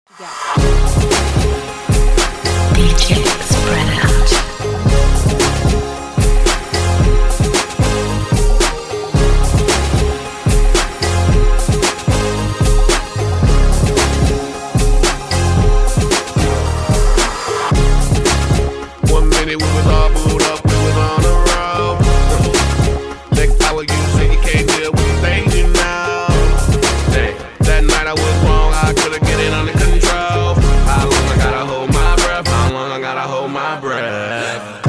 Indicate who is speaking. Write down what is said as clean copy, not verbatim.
Speaker 1: DJ spread out.
Speaker 2: One minute we was all booed up, we was on the road. Next hour you say you can't deal with these things you know. Dang, that night I was wrong, I could've get it under control. How long I gotta hold my breath? How long I gotta hold my breath?